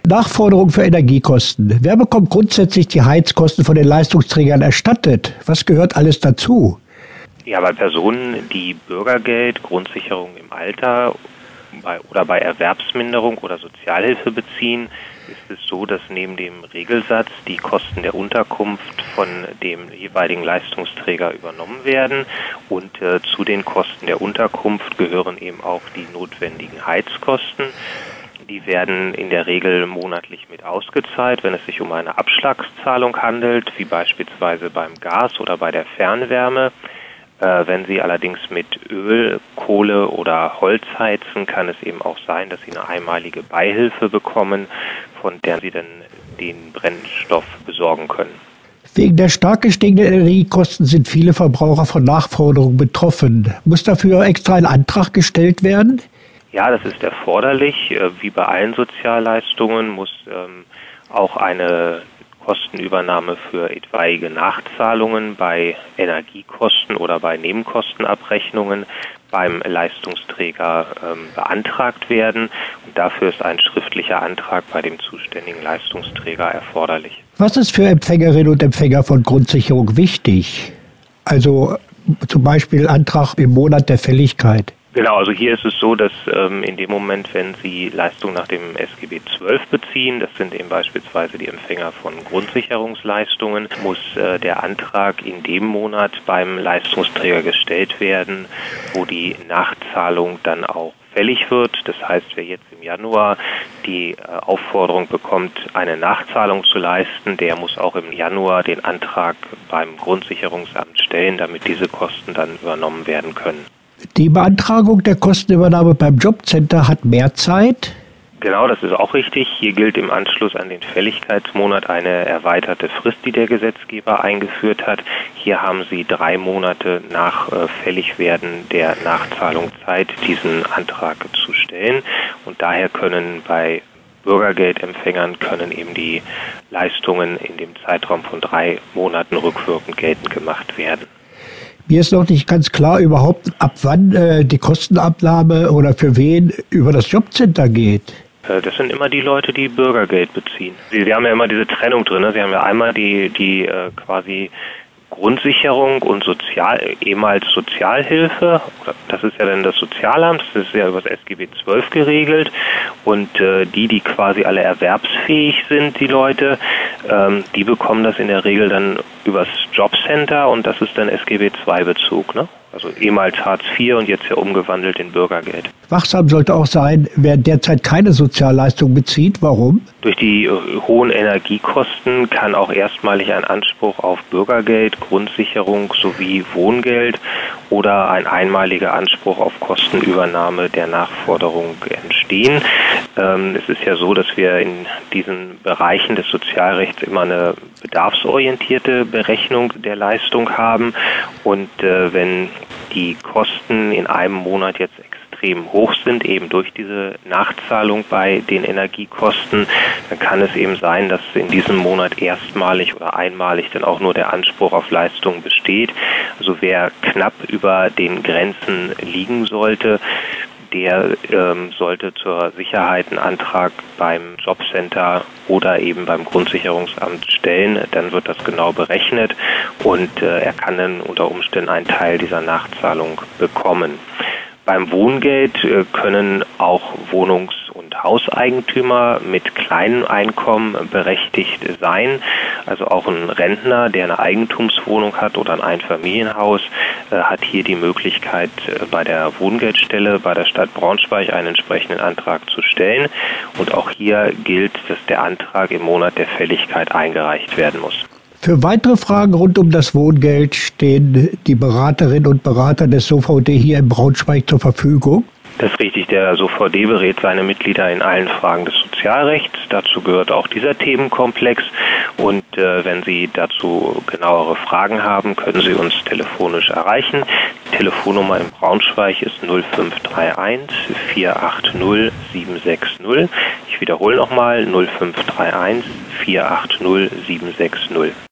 Nachforderung für Energiekosten. Wer bekommt grundsätzlich die Heizkosten von den Leistungsträgern erstattet? Was gehört alles dazu? Ja, bei Personen, die Bürgergeld, Grundsicherung im Alter oder bei Erwerbsminderung oder Sozialhilfe beziehen, ist es so, dass neben dem Regelsatz die Kosten der Unterkunft von dem jeweiligen Leistungsträger übernommen werden und zu den Kosten der Unterkunft gehören eben auch die notwendigen Heizkosten. Die werden in der Regel monatlich mit ausgezahlt, wenn es sich um eine Abschlagszahlung handelt, wie beispielsweise beim Gas oder bei der Fernwärme. Wenn Sie allerdings mit Öl, Kohle oder Holz heizen, kann es eben auch sein, dass Sie eine einmalige Beihilfe bekommen, von der Sie dann den Brennstoff besorgen können. Wegen der stark gestiegenen Energiekosten sind viele Verbraucher von Nachforderungen betroffen. Muss dafür extra ein Antrag gestellt werden? Ja, das ist erforderlich. Wie bei allen Sozialleistungen muss auch eine Kostenübernahme für etwaige Nachzahlungen bei Energiekosten oder bei Nebenkostenabrechnungen beim Leistungsträger beantragt werden. Und dafür ist ein schriftlicher Antrag bei dem zuständigen Leistungsträger erforderlich. Was ist für Empfängerinnen und Empfänger von Grundsicherung wichtig? Also zum Beispiel Antrag im Monat der Fälligkeit. Genau, also hier ist es so, dass in dem Moment, wenn Sie Leistungen nach dem SGB XII beziehen, das sind eben beispielsweise die Empfänger von Grundsicherungsleistungen, muss der Antrag in dem Monat beim Leistungsträger gestellt werden, wo die Nachzahlung dann auch fällig wird. Das heißt, wer jetzt im Januar die Aufforderung bekommt, eine Nachzahlung zu leisten, der muss auch im Januar den Antrag beim Grundsicherungsamt stellen, damit diese Kosten dann übernommen werden können. Die Beantragung der Kostenübernahme beim Jobcenter hat mehr Zeit? Genau, das ist auch richtig. Hier gilt im Anschluss an den Fälligkeitsmonat eine erweiterte Frist, die der Gesetzgeber eingeführt hat. Hier haben Sie 3 Monate nach Fälligwerden der Nachzahlung Zeit, diesen Antrag zu stellen. Und daher können bei Bürgergeldempfängern eben die Leistungen in dem Zeitraum von 3 Monaten rückwirkend geltend gemacht werden. Mir ist noch nicht ganz klar überhaupt, ab wann die Kostenabnahme oder für wen über das Jobcenter geht. Das sind immer die Leute, die Bürgergeld beziehen. Sie haben ja immer diese Trennung drin. Ne? Sie haben ja einmal die quasi Grundsicherung und ehemals Sozialhilfe. Das ist ja dann das Sozialamt, das ist ja über das SGB XII geregelt. Und die quasi alle erwerbsfähig sind, die Leute, die bekommen das in der Regel dann übers Jobcenter und das ist dann SGB II-Bezug, ne? Also ehemals Hartz IV und jetzt ja umgewandelt in Bürgergeld. Wachsam sollte auch sein, wer derzeit keine Sozialleistung bezieht. Warum? Durch die hohen Energiekosten kann auch erstmalig ein Anspruch auf Bürgergeld, Grundsicherung sowie Wohngeld oder ein einmaliger Anspruch auf Kostenübernahme der Nachforderung entstehen. Es ist ja so, dass wir in diesen Bereichen des Sozialrechts immer eine bedarfsorientierte Berechnung der Leistung haben und wenn die Kosten in einem Monat jetzt extrem hoch sind, eben durch diese Nachzahlung bei den Energiekosten, dann kann es eben sein, dass in diesem Monat erstmalig oder einmalig dann auch nur der Anspruch auf Leistung besteht. Also wer knapp über den Grenzen liegen sollte, der sollte zur Sicherheit einen Antrag beim Jobcenter oder eben beim Grundsicherungsamt stellen. Dann wird das genau berechnet und er kann dann unter Umständen einen Teil dieser Nachzahlung bekommen. Beim Wohngeld können auch Wohnungs- und Hauseigentümer mit kleinem Einkommen berechtigt sein. Also auch ein Rentner, der eine Eigentumswohnung hat oder ein Einfamilienhaus, hat hier die Möglichkeit, bei der Wohngeldstelle bei der Stadt Braunschweig einen entsprechenden Antrag zu stellen. Und auch hier gilt, dass der Antrag im Monat der Fälligkeit eingereicht werden muss. Für weitere Fragen rund um das Wohngeld stehen die Beraterinnen und Berater des SOVD hier in Braunschweig zur Verfügung. Das ist richtig, der SOVD berät seine Mitglieder in allen Fragen des Sozialrechts. Dazu gehört auch dieser Themenkomplex. Und wenn Sie dazu genauere Fragen haben, können Sie uns telefonisch erreichen. Die Telefonnummer in Braunschweig ist 0531 480 760. Ich wiederhole nochmal 0531 480 760.